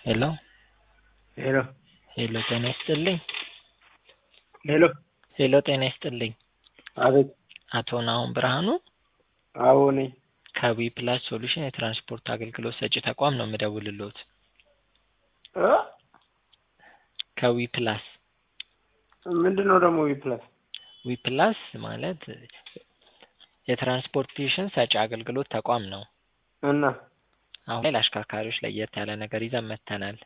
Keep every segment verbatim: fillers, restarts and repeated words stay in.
ሄሎ ሄሎ ሄሎ ጤና ይስጥልኝ። ሄሎ ሄሎ ጤና ይስጥልኝ። አቤት። አቶ ናሁን ብርሃኑ አዎ ነኝ። ከዊ ፕላስ ሶሉሽን የትራንስፖርት አገልግሎት ሰጪ ተቋም ነው የምደውልልዎት። እ ከዊ ፕላስ ምንድነው ደግሞ ዊ ፕላስ? ዊ ፕላስ ማለት የትራንስፖርቴሽን ሰጪ አገልግሎት ተቋም ነው። እና አሁን ላይ ለአሽከርካሪዎች ለየት ያለ ነገር ይዘን መጥተናል።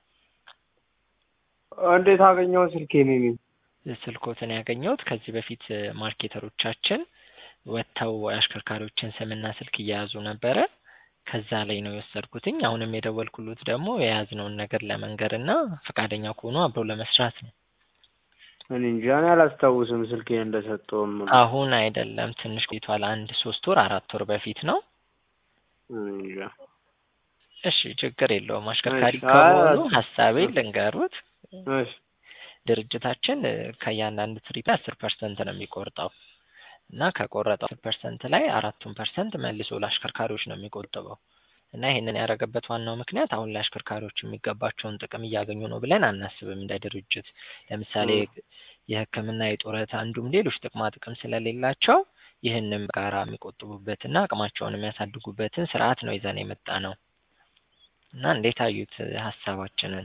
እንዴት አገኘው ስልኬን? እኔ ስልኮትን ያገኘሁት ከዚህ በፊት ማርኬተሮቻችን ወጥተው የአሽከርካሪዎችን ስምና ስልክ እየያዙ ነበረ። ከዛ ላይ ነው የወሰድኩትኝ። አሁንም የደወልኩሎት ደግሞ የያዝነውን ነገር ለመንገርና ፈቃደኛ ከሆኑ አብሮ ለመስራት ነው። እኔ እንጃ እኔ አላስታውስም ስልኬን እንደሰጠውም። አሁን አይደለም ትንሽ ቆይቷል። አንድ ሶስት ወር አራት ወር በፊት ነው። እኔ እንጃ። እሺ ችግር የለውም። አሽከርካሪ እሺ፣ ከሆኑ አይ፣ ሀሳቤን ልንገሩት። እሺ ድርጅታችን ከእያንዳንዱ ትሪፕ አስር ፐርሰንት ነው የሚቆርጠው እና ከቆረጠው አስር ፐርሰንት ላይ አራቱን ፐርሰንት መልሶ ለአሽከርካሪዎች ነው የሚቆጥበው እና ይህንን ያደረገበት ዋናው ምክንያት አሁን ለአሽከርካሪዎች የሚገባቸውን ጥቅም እያገኙ ነው ብለን አናስብም። እንደ ድርጅት ለምሳሌ የሕክምና የጡረታ እንዲሁም ሌሎች ጥቅማ ጥቅም ስለሌላቸው ይህንን ጋራ የሚቆጥቡበትና አቅማቸውን የሚያሳድጉበትን ስርዓት ነው ይዘን የመጣ ነው እና እንዴት አዩት ሀሳባችንን?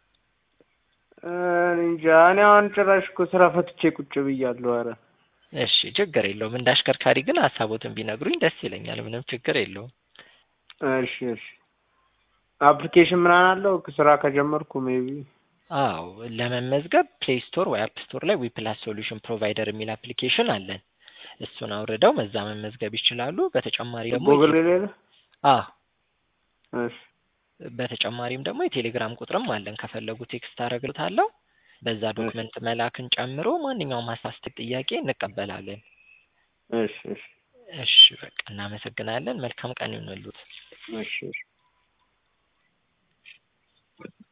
እኔ እንጃ። እኔ አሁን ጭራሽ እኮ ስራ ፈትቼ ቁጭ ብያለሁ። ኧረ እሺ ችግር የለውም። እንደ አሽከርካሪ ግን ሀሳቦትን ቢነግሩኝ ደስ ይለኛል። ምንም ችግር የለውም። እሺ እሺ። አፕሊኬሽን ምናምን አለው ስራ ከጀመርኩ ሜቢ? አዎ ለመመዝገብ ፕሌይ ስቶር ወይ አፕ ስቶር ላይ ዊ ፕላስ ሶሉሽን ፕሮቫይደር የሚል አፕሊኬሽን አለን። እሱን አውርደው መዛ መመዝገብ ይችላሉ። በተጨማሪ ደግሞ ጉግል ላይ ነው? አዎ እሺ። በተጨማሪም ደግሞ የቴሌግራም ቁጥርም አለን። ከፈለጉ ቴክስት አደርግልዎታለሁ። በዛ ዶክመንት መላክን ጨምሮ ማንኛውም ሀሳብ ጥያቄ እንቀበላለን። እሺ እሺ። እሺ በቃ እናመሰግናለን። መልካም ቀን ይሁንልዎት። እሺ እሺ።